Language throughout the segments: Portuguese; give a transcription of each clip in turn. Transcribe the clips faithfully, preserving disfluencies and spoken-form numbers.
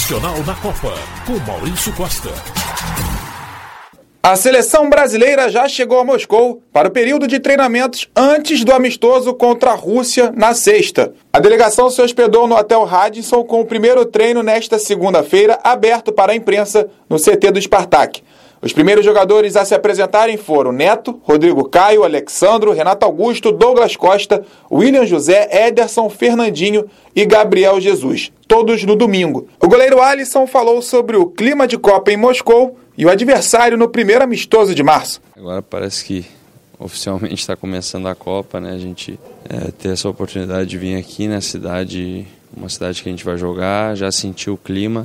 Nacional na Copa, com Maurício Costa. A seleção brasileira já chegou a Moscou para o período de treinamentos antes do amistoso contra a Rússia na sexta. A delegação se hospedou no Hotel Radisson com o primeiro treino nesta segunda-feira, aberto para a imprensa no C T do Spartak. Os primeiros jogadores a se apresentarem foram Neto, Rodrigo Caio, Alexandro, Renato Augusto, Douglas Costa, William José, Ederson, Fernandinho e Gabriel Jesus, todos no domingo. O goleiro Alisson falou sobre o clima de Copa em Moscou e o adversário no primeiro amistoso de março. Agora parece que oficialmente está começando a Copa, né? A gente é, ter essa oportunidade de vir aqui na cidade, uma cidade que a gente vai jogar, já sentiu o clima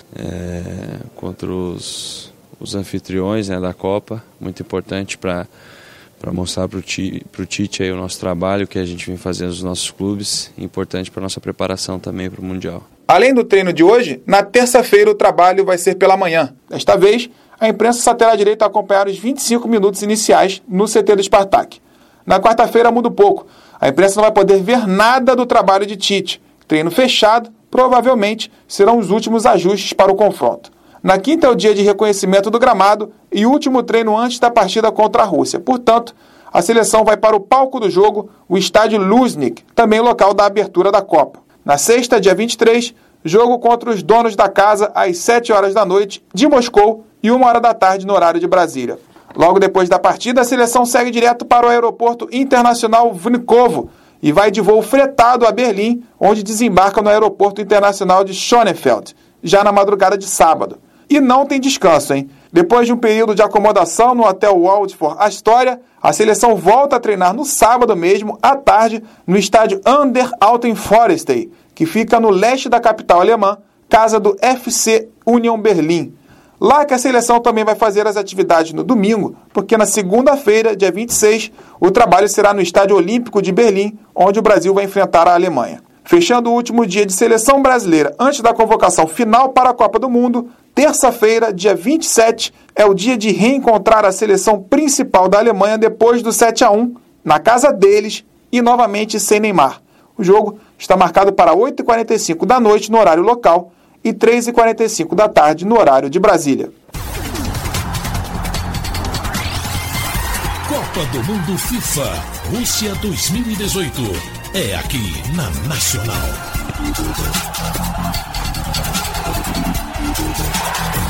é, contra os... os anfitriões, né, da Copa, muito importante para para mostrar para o Tite aí o nosso trabalho que a gente vem fazendo nos nossos clubes, importante para a nossa preparação também para o Mundial. Além do treino de hoje, na terça-feira o trabalho vai ser pela manhã. Desta vez, a imprensa só terá direito a acompanhar os vinte e cinco minutos iniciais no C T do Spartak. Na quarta-feira muda um pouco. A imprensa não vai poder ver nada do trabalho de Tite. Treino fechado, provavelmente serão os últimos ajustes para o confronto. Na quinta é o dia de reconhecimento do gramado e último treino antes da partida contra a Rússia. Portanto, a seleção vai para o palco do jogo, o estádio Luzhniki, também local da abertura da Copa. Na sexta, dia vinte e três, jogo contra os donos da casa às sete horas da noite de Moscou e uma hora da tarde no horário de Brasília. Logo depois da partida, a seleção segue direto para o aeroporto internacional Vnukovo e vai de voo fretado a Berlim, onde desembarca no aeroporto internacional de Schönefeld, já na madrugada de sábado. E não tem descanso, hein? Depois de um período de acomodação no Hotel Waldorf Astoria, a seleção volta a treinar no sábado mesmo, à tarde, no estádio Under Alten Forestay, que fica no leste da capital alemã, casa do F C Union Berlin. Lá que a seleção também vai fazer as atividades no domingo, porque na segunda-feira, dia vinte e seis, o trabalho será no Estádio Olímpico de Berlim, onde o Brasil vai enfrentar a Alemanha. Fechando o último dia de seleção brasileira antes da convocação final para a Copa do Mundo, terça-feira, dia vinte e sete, é o dia de reencontrar a seleção principal da Alemanha depois do sete a um, na casa deles e novamente sem Neymar. O jogo está marcado para oito e quarenta e cinco da noite no horário local e três e quarenta e cinco da tarde no horário de Brasília. Copa do Mundo FIFA Rússia dois mil e dezoito. É aqui na Nacional.